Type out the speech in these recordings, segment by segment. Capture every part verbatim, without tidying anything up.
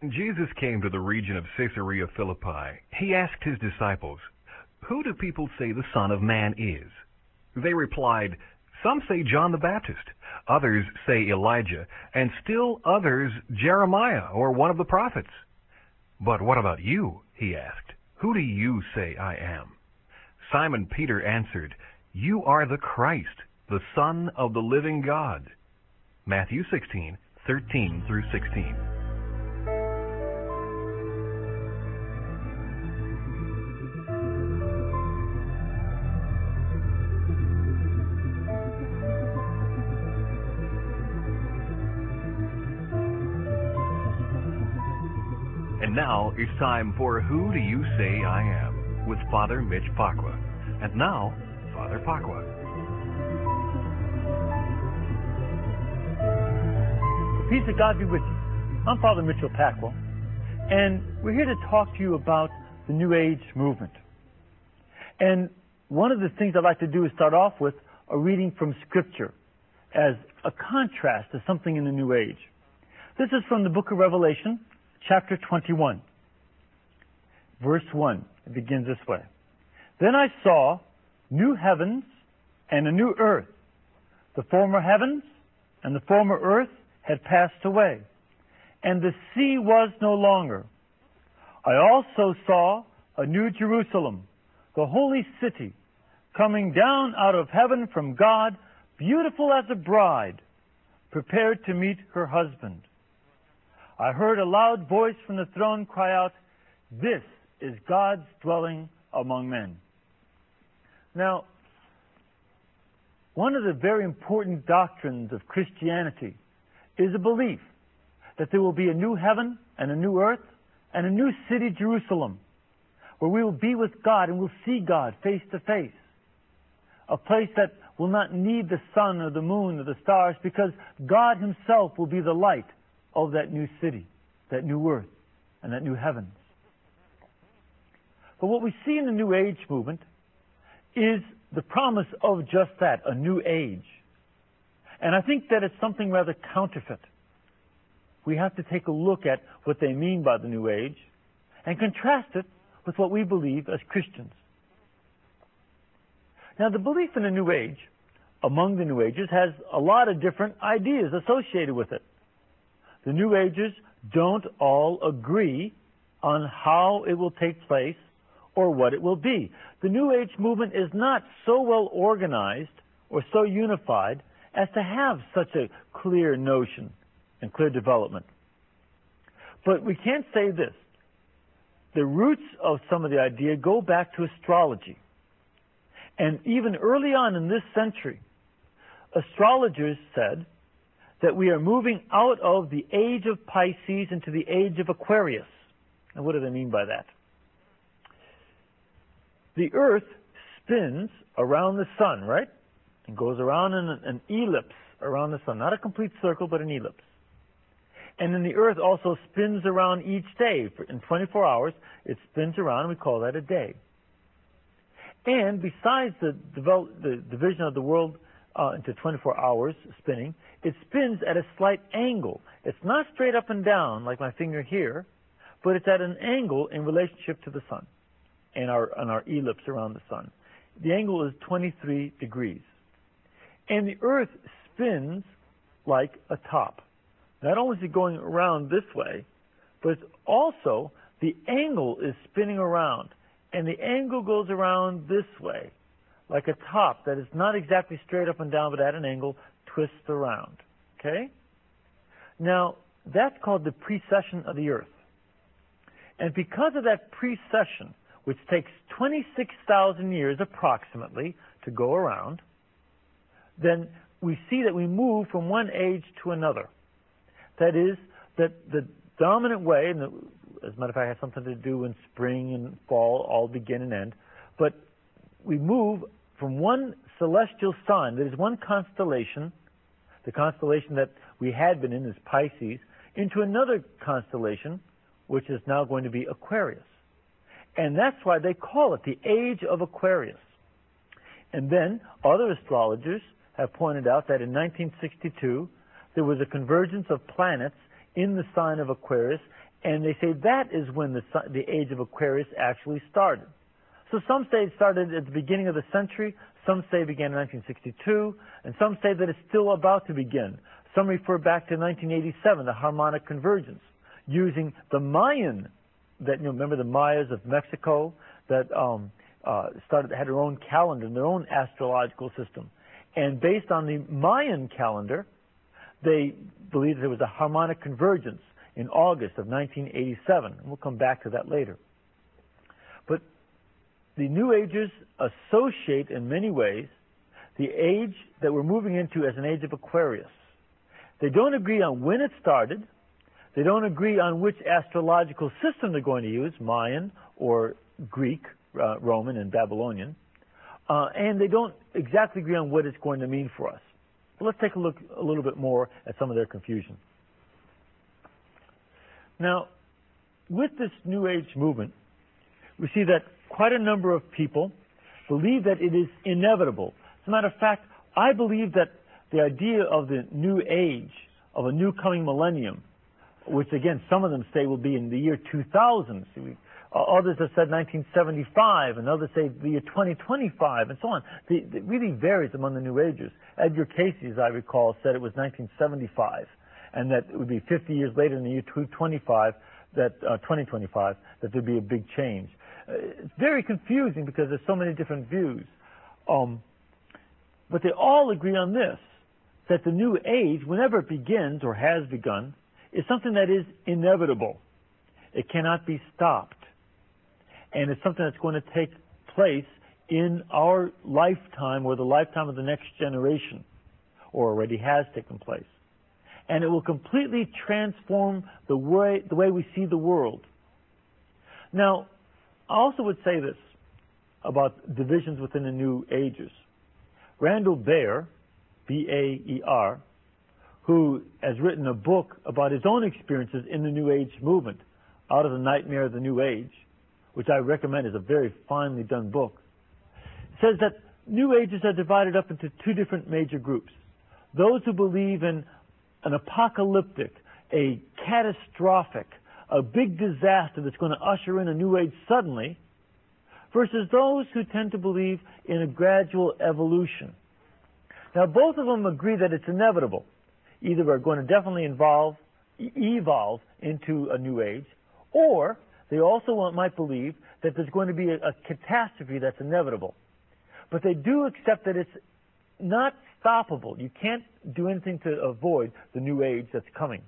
Jesus came to the region of Caesarea Philippi. He asked his disciples, "Who do people say the Son of Man is?" They replied, "Some say John the Baptist, others say Elijah, and still others Jeremiah or one of the prophets." "But what about you?" he asked. "Who do you say I am?" Simon Peter answered, "You are the Christ, the Son of the living God." Matthew sixteen, thirteen through sixteen. And now it's time for Who Do You Say I Am? With Father Mitch Pacwa. And now, Father Pacwa. The peace of God be with you. I'm Father Mitchell Pacwa, and we're here to talk to you about the New Age movement. And one of the things I'd like to do is start off with a reading from Scripture as a contrast to something in the New Age. This is from the book of Revelation, chapter twenty-one, verse one. It begins this way. Then I saw new heavens and a new earth. The former heavens and the former earth had passed away, and the sea was no longer. I also saw a new Jerusalem, the holy city, coming down out of heaven from God, beautiful as a bride, prepared to meet her husband. I heard a loud voice from the throne cry out, "This is God's dwelling among men." Now, one of the very important doctrines of Christianity is a belief that there will be a new heaven and a new earth and a new city, Jerusalem, where we will be with God and we'll see God face to face. A place that will not need the sun or the moon or the stars, because God Himself will be the light of that new city, that new earth, and that new heavens. But what we see in the New Age movement is the promise of just that, a new age. And I think that it's something rather counterfeit. We have to take a look at what they mean by the New Age and contrast it with what we believe as Christians. Now, the belief in the New Age, among the New Agers, has a lot of different ideas associated with it. The New Agers don't all agree on how it will take place or what it will be. The New Age movement is not so well organized or so unified as to have such a clear notion and clear development. But we can say this. The roots of some of the idea go back to astrology. And even early on in this century, astrologers said that we are moving out of the age of Pisces into the age of Aquarius. And what do they mean by that? The Earth spins around the sun, right? And goes around in an ellipse around the sun. Not a complete circle, but an ellipse. And then the Earth also spins around each day. In twenty-four hours, it spins around, and we call that a day. And besides the, develop, the division of the world uh, into twenty-four hours spinning, it spins at a slight angle. It's not straight up and down like my finger here, but it's at an angle in relationship to the sun and our, and our ellipse around the sun. The angle is twenty-three degrees. And the Earth spins like a top. Not only is it going around this way, but it's also the angle is spinning around. And the angle goes around this way, like a top that is not exactly straight up and down, but at an angle, twists around. Okay? Now, that's called the precession of the Earth. And because of that precession, which takes twenty-six thousand years approximately to go around, then we see that we move from one age to another. That is, that the dominant way, and the, as a matter of fact, it has something to do when spring and fall all begin and end, but we move from one celestial sign, that is one constellation, the constellation that we had been in is Pisces, into another constellation, which is now going to be Aquarius. And that's why they call it the Age of Aquarius. And then other astrologers have pointed out that in nineteen sixty-two, there was a convergence of planets in the sign of Aquarius, And they say that is when the, the age of Aquarius actually started. So some say it started at the beginning of the century, some say it began in nineteen sixty-two, and some say that it's still about to begin. Some refer back to nineteen eighty-seven, the harmonic convergence, using the Mayan, that, you know, remember the Mayas of Mexico that um, uh, started, had their own calendar and their own astrological system. And based on the Mayan calendar, they believed there was a harmonic convergence in August of nineteen eighty-seven. And we'll come back to that later. But the New Agers associate in many ways the age that we're moving into as an age of Aquarius. They don't agree on when it started. They don't agree on which astrological system they're going to use, Mayan or Greek, uh, Roman, and Babylonian. Uh, and they don't exactly agree on what it's going to mean for us. But let's take a look a little bit more at some of their confusion. Now, with this New Age movement, we see that quite a number of people believe that it is inevitable. As a matter of fact, I believe that the idea of the New Age, of a new coming millennium, which again some of them say will be in the year two thousand. See, we, uh, others have said nineteen seventy-five, and others say the year twenty twenty-five, and so on. The, it really varies among the New Agers. Edgar Cayce, as I recall, said it was nineteen seventy-five, and that it would be fifty years later in the year two twenty-five, that uh, twenty twenty-five, that there'd be a big change. Uh, it's very confusing because there's so many different views. Um, but they all agree on this, that the new age, whenever it begins or has begun, is something that is inevitable. It cannot be stopped. And it's something that's going to take place in our lifetime or the lifetime of the next generation, or already has taken place. And it will completely transform the way, the way we see the world. Now, I also would say this about divisions within the New Ages. Randall Baer, B A E R, who has written a book about his own experiences in the New Age movement, Out of the Nightmare of the New Age, which I recommend is a very finely done book, says that New Agers are divided up into two different major groups. Those who believe in an apocalyptic, a catastrophic, a big disaster that's going to usher in a New Age suddenly, versus those who tend to believe in a gradual evolution. Now, both of them agree that it's inevitable. Either we're going to definitely involve, evolve into a New Age, or they also want, might believe that there's going to be a, a catastrophe that's inevitable. But they do accept that it's not stoppable. You can't do anything to avoid the New Age that's coming.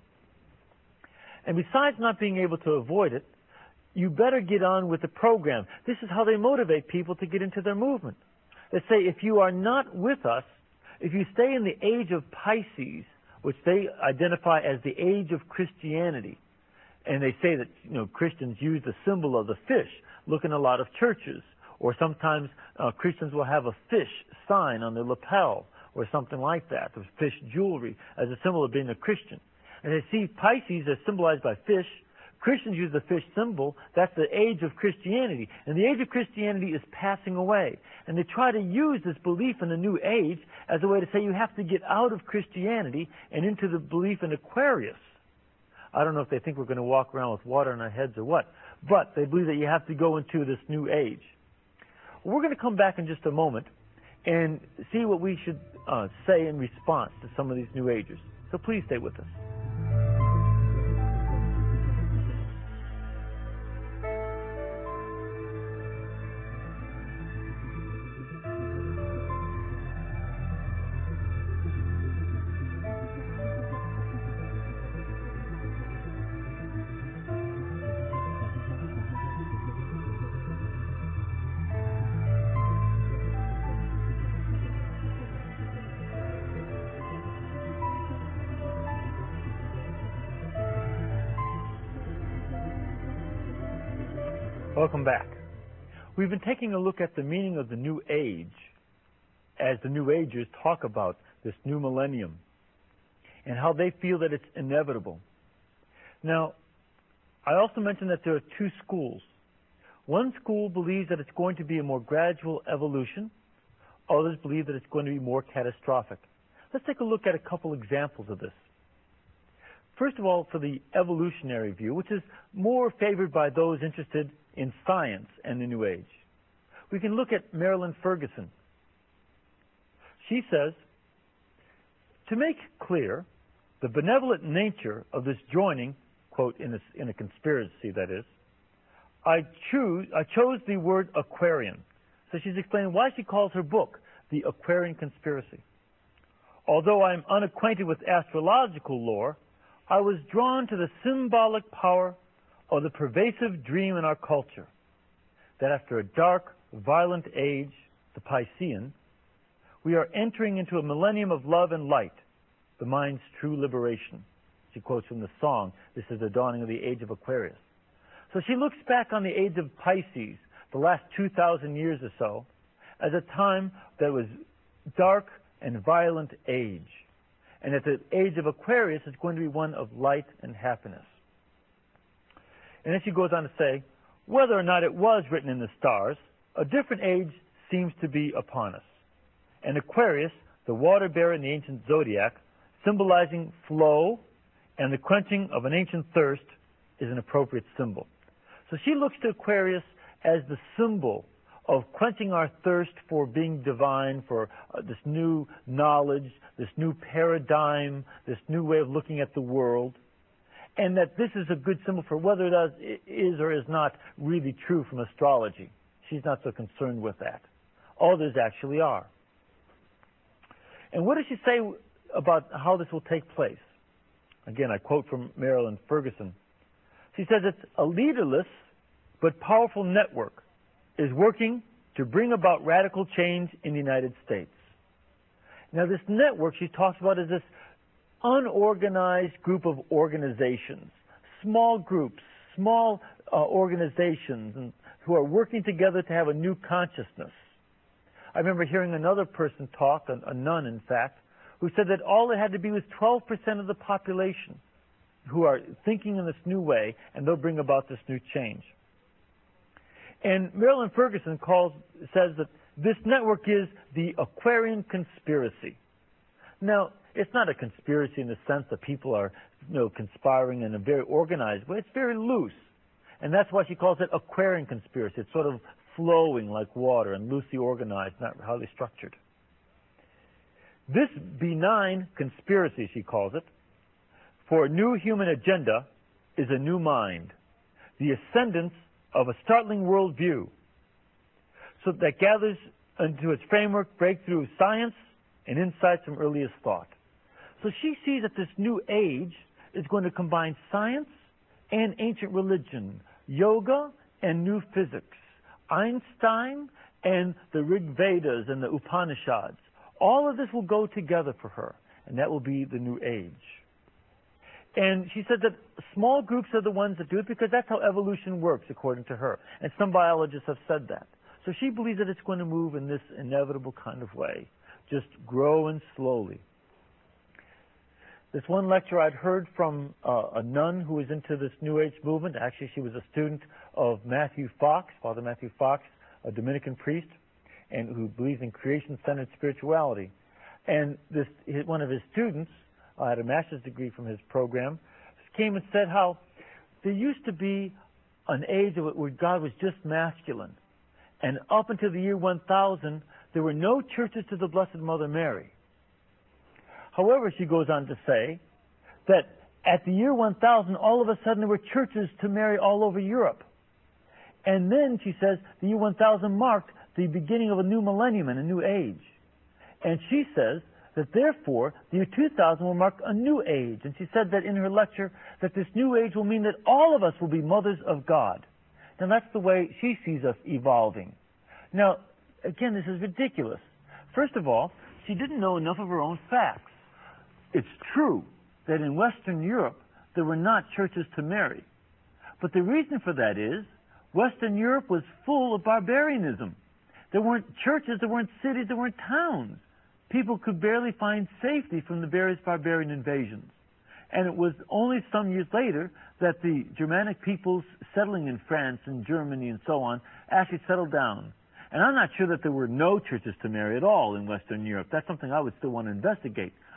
And besides not being able to avoid it, you better get on with the program. This is how they motivate people to get into their movement. They say, if you are not with us, if you stay in the age of Pisces, which they identify as the age of Christianity, and they say that, you know, Christians use the symbol of the fish. Look in a lot of churches, or sometimes uh, Christians will have a fish sign on their lapel, or something like that, or fish jewelry as a symbol of being a Christian. And they see Pisces as symbolized by fish. Christians use the fish symbol. That's the age of Christianity. And the age of Christianity is passing away. And they try to use this belief in the New Age as a way to say you have to get out of Christianity and into the belief in Aquarius. I don't know if they think we're going to walk around with water on our heads or what, but they believe that you have to go into this New Age. We're going to come back in just a moment and see what we should uh, say in response to some of these New Agers. So please stay with us. Welcome back. We've been taking a look at the meaning of the New Age as the New Agers talk about this new millennium and how they feel that it's inevitable. Now, I also mentioned that there are two schools. One school believes that it's going to be a more gradual evolution. Others believe that it's going to be more catastrophic. Let's take a look at a couple examples of this. First of all, for the evolutionary view, which is more favored by those interested in science and the New Age. We can look at Marilyn Ferguson. She says, to make clear the benevolent nature of this joining, quote, in a, in a conspiracy, that is, I choose, I chose the word Aquarian. So she's explaining why she calls her book The Aquarian Conspiracy. Although I am unacquainted with astrological lore, I was drawn to the symbolic power of the pervasive dream in our culture, that after a dark, violent age, the Piscean, we are entering into a millennium of love and light, the mind's true liberation. She quotes from the song, this is the dawning of the age of Aquarius. So she looks back on the age of Pisces, the last two thousand years or so, as a time that was dark and violent age. And that the age of Aquarius is going to be one of light and happiness. And then she goes on to say, whether or not it was written in the stars, a different age seems to be upon us. And Aquarius, the water bearer in the ancient zodiac, symbolizing flow and the quenching of an ancient thirst, is an appropriate symbol. So she looks to Aquarius as the symbol of quenching our thirst for being divine, for uh, this new knowledge, this new paradigm, this new way of looking at the world, and that this is a good symbol for whether it is or is not really true from astrology. She's not so concerned with that. Others actually are. And what does she say about how this will take place? Again, I quote from Marilyn Ferguson. She says it's a leaderless but powerful network is working to bring about radical change in the United States. Now, this network she talks about is this unorganized group of organizations, small groups, small uh, organizations and, who are working together to have a new consciousness. I remember hearing another person talk, a, a nun in fact, who said that all it had to be was twelve percent of the population who are thinking in this new way, and they'll bring about this new change. And Marilyn Ferguson calls, says that this network is the Aquarian Conspiracy. Now, it's not a conspiracy in the sense that people are, you know, conspiring in a very organized way. It's very loose. And that's why she calls it Aquarian Conspiracy. It's sort of flowing like water and loosely organized, not highly structured. This benign conspiracy, she calls it, for a new human agenda is a new mind, the ascendance of a startling worldview, so that gathers into its framework breakthrough of science and insights from earliest thought. So she sees that this new age is going to combine science and ancient religion, yoga and new physics, Einstein and the Rig Vedas and the Upanishads. All of this will go together for her, and that will be the new age. And she said that small groups are the ones that do it because that's how evolution works, according to her. And some biologists have said that. So she believes that it's going to move in this inevitable kind of way, just growing slowly. This one lecture I'd heard from uh, a nun who was into this New Age movement. Actually, she was a student of Matthew Fox, Father Matthew Fox, a Dominican priest, and who believes in creation-centered spirituality. And this, one of his students, uh, had a master's degree from his program, came and said how there used to be an age where God was just masculine. And up until the year one thousand, there were no churches to the Blessed Mother Mary. However, she goes on to say that at the year one thousand, all of a sudden there were churches to Mary all over Europe. And then, she says, the year one thousand marked the beginning of a new millennium and a new age. And she says that therefore, the year two thousand will mark a new age. And she said that in her lecture, that this new age will mean that all of us will be mothers of God. And that's the way she sees us evolving. Now, again, this is ridiculous. First of all, she didn't know enough of her own facts. It's true that in Western Europe, there were not churches to Mary. But the reason for that is, Western Europe was full of barbarianism. There weren't churches, there weren't cities, there weren't towns. People could barely find safety from the various barbarian invasions. And it was only some years later that the Germanic peoples settling in France and Germany and so on actually settled down. And I'm not sure that there were no churches to Mary at all in Western Europe. That's something I would still want to investigate.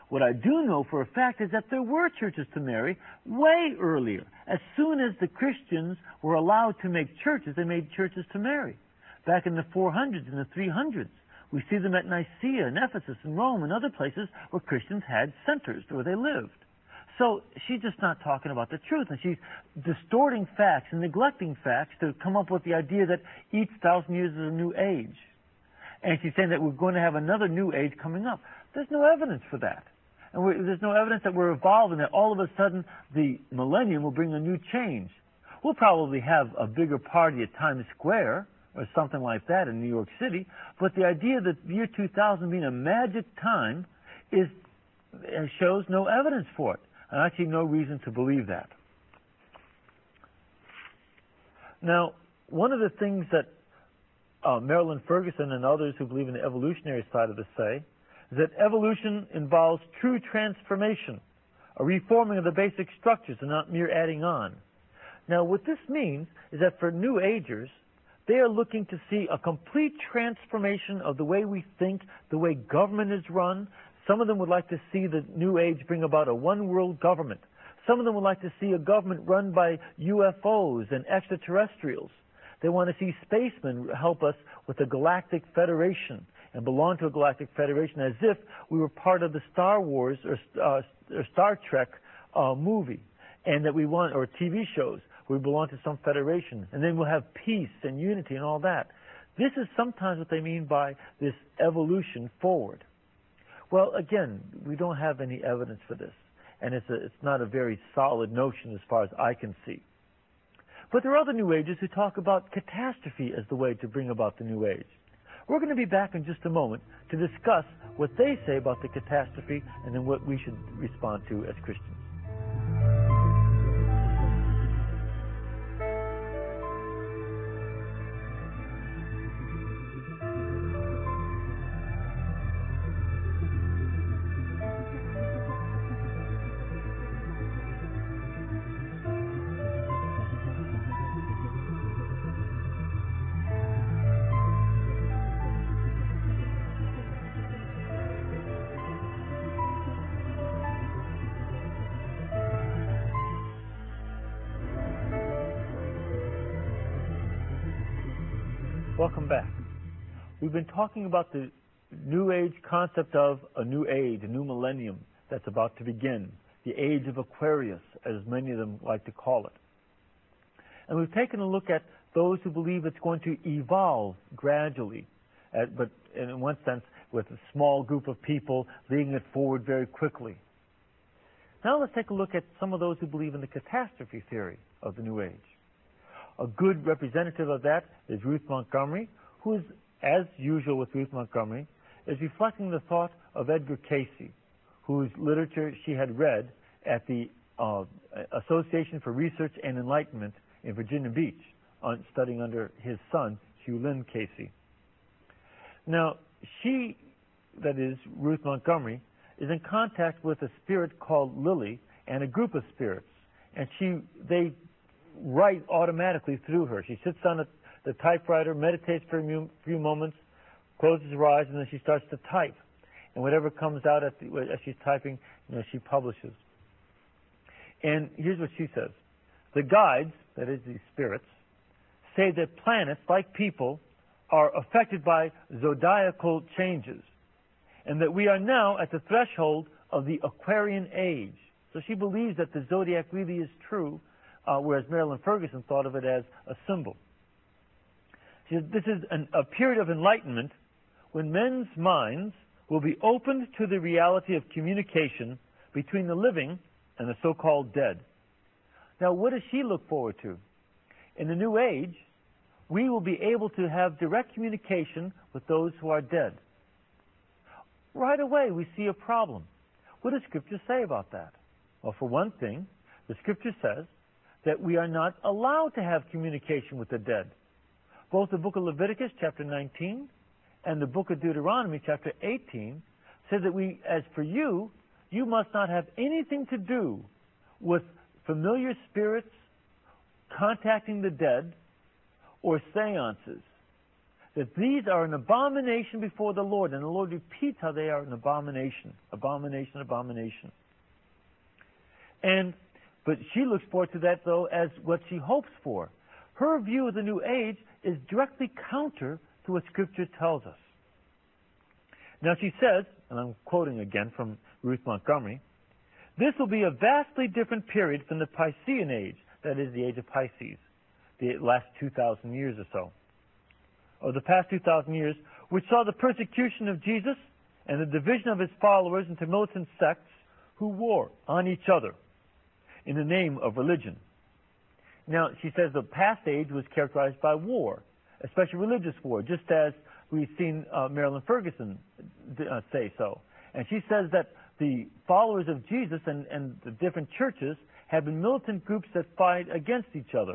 What I do know for a fact is that there were churches to marry way earlier. As soon as the Christians were allowed to make churches, they made churches to marry. Back in the four hundreds and the three hundreds, we see them at Nicaea and Ephesus and Rome and other places where Christians had centers where they lived. So she's just not talking about the truth, and she's distorting facts and neglecting facts to come up with the idea that each thousand years is a new age. And she's saying that we're going to have another new age coming up. There's no evidence for that. And we're, there's no evidence that we're evolving, that all of a sudden the millennium will bring a new change. We'll probably have a bigger party at Times Square or something like that in New York City, but the idea that the year two thousand being a magic time is shows no evidence for it. And I see no reason to believe that. Now, one of the things that uh, Marilyn Ferguson and others who believe in the evolutionary side of this say is that evolution involves true transformation, a reforming of the basic structures and not mere adding on. Now, what this means is that for New Agers, they are looking to see a complete transformation of the way we think, the way government is run. Some of them would like to see the New Age bring about a one-world government. Some of them would like to see a government run by U F Os and extraterrestrials. They want to see spacemen help us with the Galactic Federation and belong to a Galactic Federation as if we were part of the Star Wars or, uh, or Star Trek uh, movie, and that we want, or T V shows, we belong to some federation, and then we'll have peace and unity and all that. This is sometimes what they mean by this evolution forward. Well, again, we don't have any evidence for this, and it's, a, it's not a very solid notion as far as I can see. But there are other New Agers who talk about catastrophe as the way to bring about the New Age. We're going to be back in just a moment to discuss what they say about the catastrophe and then what we should respond to as Christians. Welcome back. We've been talking about the New Age concept of a new age, a new millennium that's about to begin, the age of Aquarius, as many of them like to call it. And we've taken a look at those who believe it's going to evolve gradually, at, but in one sense with a small group of people leading it forward very quickly. Now let's take a look at some of those who believe in the catastrophe theory of the New Age. A good representative of that is Ruth Montgomery, who is, as usual with Ruth Montgomery, is reflecting the thought of Edgar Cayce, whose literature she had read at the uh, Association for Research and Enlightenment in Virginia Beach, on, studying under his son, Hugh Lynn Cayce. Now, she, that is, Ruth Montgomery, is in contact with a spirit called Lily and a group of spirits, and she, they write automatically through her. She sits on a, the typewriter, meditates for a few moments, closes her eyes, and then she starts to type. And whatever comes out at the, as she's typing, you know, she publishes. And here's what she says. The guides, that is these spirits, say that planets, like people, are affected by zodiacal changes, and that we are now at the threshold of the Aquarian age. So she believes that the zodiac really is true, Uh, whereas Marilyn Ferguson thought of it as a symbol. She said, this is an, a period of enlightenment when men's minds will be opened to the reality of communication between the living and the so-called dead. Now, what does she look forward to? In the New Age, we will be able to have direct communication with those who are dead. Right away, we see a problem. What does Scripture say about that? Well, for one thing, the Scripture says that we are not allowed to have communication with the dead. Both the book of Leviticus, chapter nineteen, and the book of Deuteronomy, chapter eighteen, say that we, as for you, you must not have anything to do with familiar spirits, contacting the dead, or seances. that these are an abomination before the Lord. And the Lord repeats how they are an abomination. Abomination, abomination. And, but she looks forward to that, though, as what she hopes for. Her view of the New Age is directly counter to what Scripture tells us. Now she says, and I'm quoting again from Ruth Montgomery, this will be a vastly different period from the Piscean age, that is the age of Pisces, the last two thousand years or so, or the past two thousand years, which saw the persecution of Jesus and the division of his followers into militant sects who war on each other in the name of religion. Now, she says the past age was characterized by war, especially religious war, just as we've seen uh, Marilyn Ferguson uh, say so. And she says that the followers of Jesus and, and the different churches have been militant groups that fight against each other.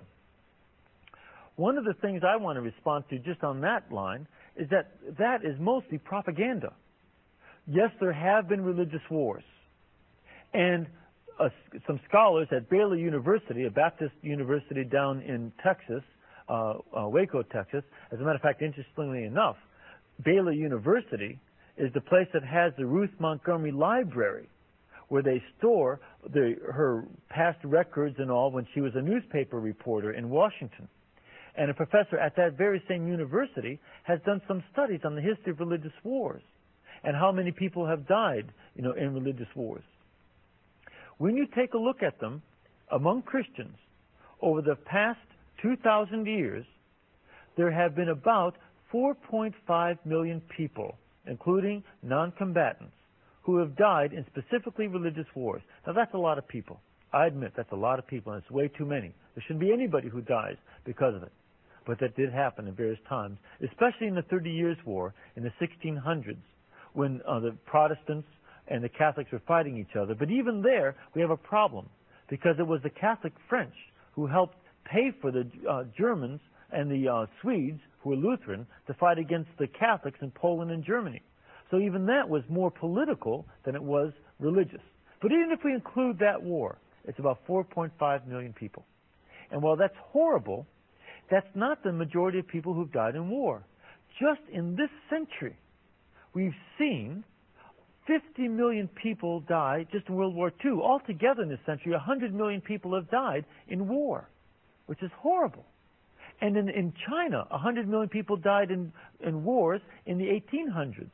One of the things I want to respond to just on that line is that that is mostly propaganda. Yes, there have been religious wars. And uh, some scholars at Baylor University, a Baptist university down in Texas, uh, uh, Waco, Texas, as a matter of fact, interestingly enough, Baylor University is the place that has the Ruth Montgomery Library, where they store the, her past records and all when she was a newspaper reporter in Washington. And a professor at that very same university has done some studies on the history of religious wars and how many people have died, you know, in religious wars. When you take a look at them among Christians over the past two thousand years, there have been about four point five million people, including non-combatants, who have died in specifically religious wars. Now, that's a lot of people. I admit that's a lot of people, and it's way too many. There shouldn't be anybody who dies because of it. But that did happen in various times, especially in the Thirty Years' War in the sixteen hundreds, when uh, the Protestants and the Catholics were fighting each other. But even there, we have a problem, because it was the Catholic French who helped pay for the uh, Germans and the uh, Swedes, who were Lutheran, to fight against the Catholics in Poland and Germany. So even that was more political than it was religious. But even if we include that war, it's about four point five million people. And while that's horrible, that's not the majority of people who've died in war. Just in this century, we've seen fifty million people die just in World War Two. Altogether in this century, one hundred million people have died in war, which is horrible. And in, in China, one hundred million people died in, in wars in the eighteen hundreds.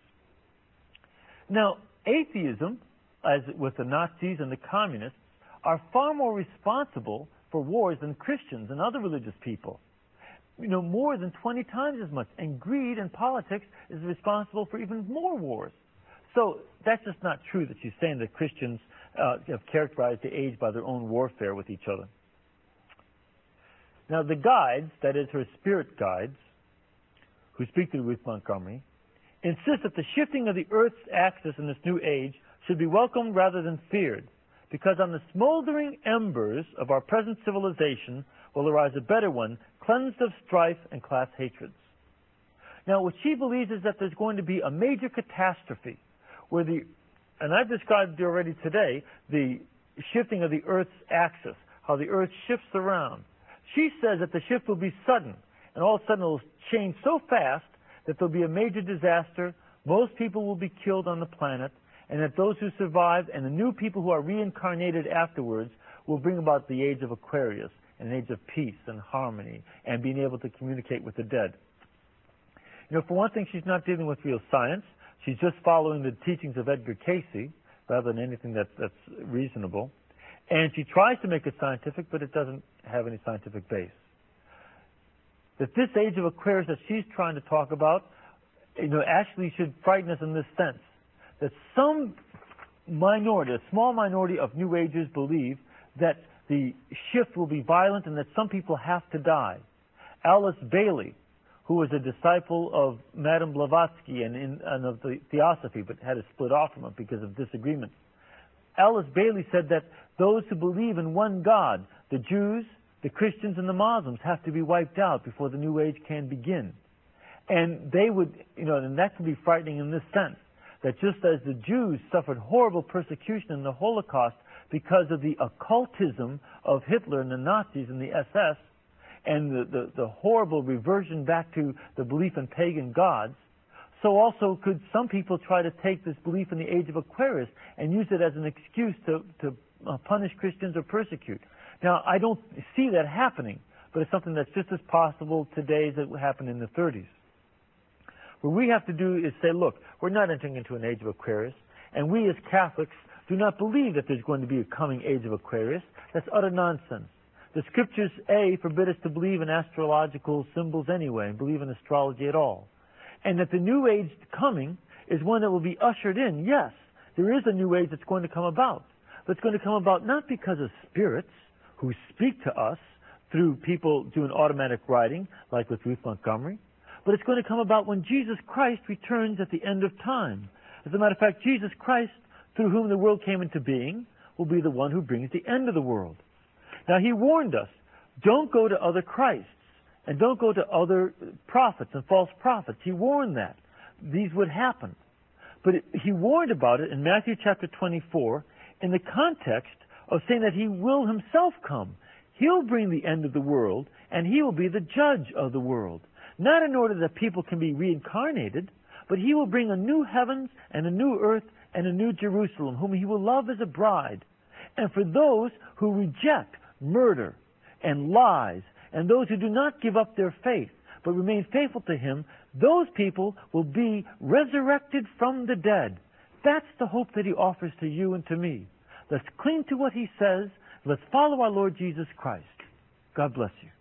Now, atheism, as with the Nazis and the communists, are far more responsible for wars than Christians and other religious people. You know, more than twenty times as much. And greed and politics is responsible for even more wars. So that's just not true that she's saying that Christians uh, have characterized the age by their own warfare with each other. Now, the guides, that is her spirit guides, who speak to Ruth Montgomery, insist that the shifting of the Earth's axis in this new age should be welcomed rather than feared, because on the smoldering embers of our present civilization will arise a better one, cleansed of strife and class hatreds. Now, what she believes is that there's going to be a major catastrophe where the, and I've described already today, the shifting of the Earth's axis, how the Earth shifts around. She says that the shift will be sudden, and all of a sudden it will change so fast that there'll be a major disaster, most people will be killed on the planet, and that those who survive and the new people who are reincarnated afterwards will bring about the age of Aquarius, an age of peace and harmony, and being able to communicate with the dead. You know, for one thing, she's not dealing with real science. She's just following the teachings of Edgar Cayce, rather than anything that's, that's reasonable. And she tries to make it scientific, but it doesn't have any scientific base. That this age of Aquarius that she's trying to talk about, you know, actually should frighten us in this sense. That some minority, a small minority of New Agers believe that the shift will be violent and that some people have to die. Alice Bailey, who was a disciple of Madame Blavatsky and, in, and of the Theosophy, but had to split off from it because of disagreements. Alice Bailey said that those who believe in one God, the Jews, the Christians, and the Muslims, have to be wiped out before the New Age can begin. And they would, you know, and that can be frightening in this sense, that just as the Jews suffered horrible persecution in the Holocaust because of the occultism of Hitler and the Nazis and the S S, and the, the, the horrible reversion back to the belief in pagan gods, so also could some people try to take this belief in the age of Aquarius and use it as an excuse to, to uh, punish Christians or persecute. Now, I don't see that happening, but it's something that's just as possible today as it happened in the thirties. What we have to do is say, look, we're not entering into an age of Aquarius, and we as Catholics do not believe that there's going to be a coming age of Aquarius. That's utter nonsense. The scriptures, A, forbid us to believe in astrological symbols anyway, and believe in astrology at all. And that the new age coming is one that will be ushered in. Yes, there is a new age that's going to come about. But it's going to come about not because of spirits who speak to us through people doing automatic writing, like with Ruth Montgomery, but it's going to come about when Jesus Christ returns at the end of time. As a matter of fact, Jesus Christ, through whom the world came into being, will be the one who brings the end of the world. Now, he warned us, don't go to other Christs, and don't go to other prophets and false prophets. He warned that these would happen. But it, he warned about it in Matthew chapter twenty-four in the context of saying that he will himself come. He'll bring the end of the world, and he will be the judge of the world. Not in order that people can be reincarnated, but he will bring a new heavens and a new earth and a new Jerusalem, whom he will love as a bride. And for those who reject murder and lies, and those who do not give up their faith, but remain faithful to him, those people will be resurrected from the dead. That's the hope that he offers to you and to me. Let's cling to what he says. Let's follow our Lord Jesus Christ. God bless you.